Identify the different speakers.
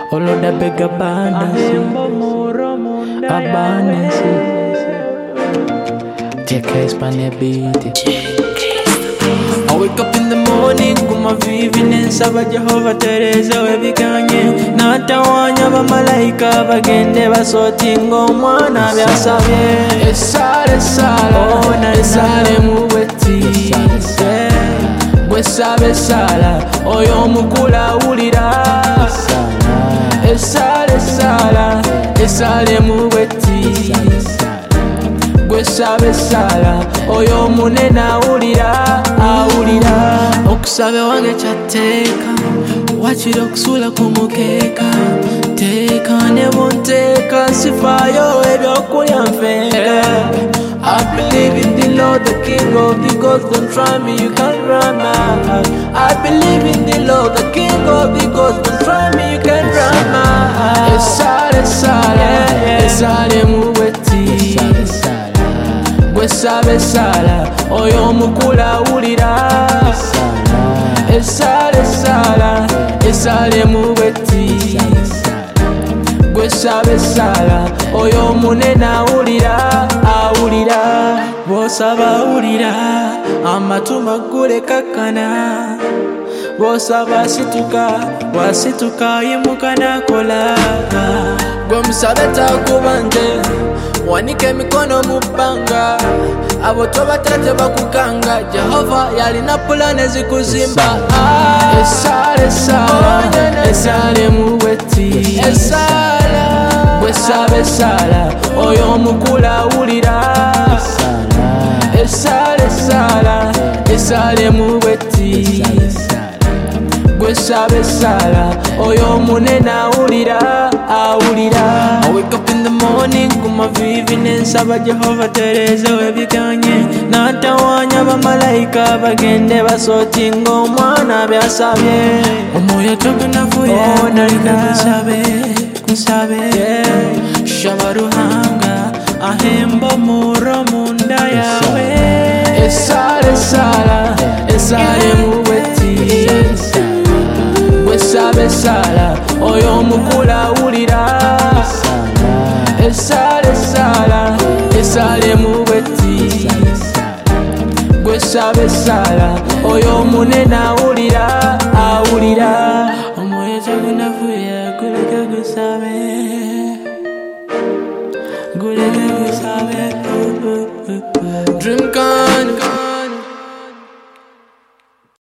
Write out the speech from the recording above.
Speaker 1: Oloda beg abundance. JK's Panya beat. I wake up in the morning, kuma vivine nsaba Jehova Tereza webiganye natawanya bamalayika bagende basotinga omwana byasabye esale sala esale mubweti gwe sabe sala oyo omukula awulira esale sala esale mubweti gwe sabe sala oyo omunene awulira okusabe wange kyateeka wakira okusula ku mukeeka teeka ne bunteeka sifaayo ebyokulya nfenga I believe in the Lord, the King of the gods. Don't try me, you can't run my heart. I believe in the Lord, the King of the gods. Don't try me, you can't run my heart. Esale sala, esale mubweti gwe sabe sala oyo omukula awulira esale sala esale mubweti gwe sabe sala oyo omunene awulira bw'osaba awulira amatu maggule kakkana bw'osaba asituka bw'asituka yimuka nakola gwe musabe takuba nte wanike emikono mu bbanga abo tobatate bakukanga Jehova yalina pulani ezikuzimba esale sala esale mubweti gwe sabe sala oyo omukula awulira esale sala esale mubweti gwe sabe sala oyo omunene awulira I wake up in the morning kuma vivine nsaba Jehova Tereza webiganye natawanya bamalayika bagende basotinga omwana byasabye omwoyo togunavuye nalina kusabe shaba ruhanga ahemba omuro munda yawe esale sala esale mubweti gwe sabe sala oyo omukula awulira esale sala esale mubweti gwe sabe sala oyo omunene awulira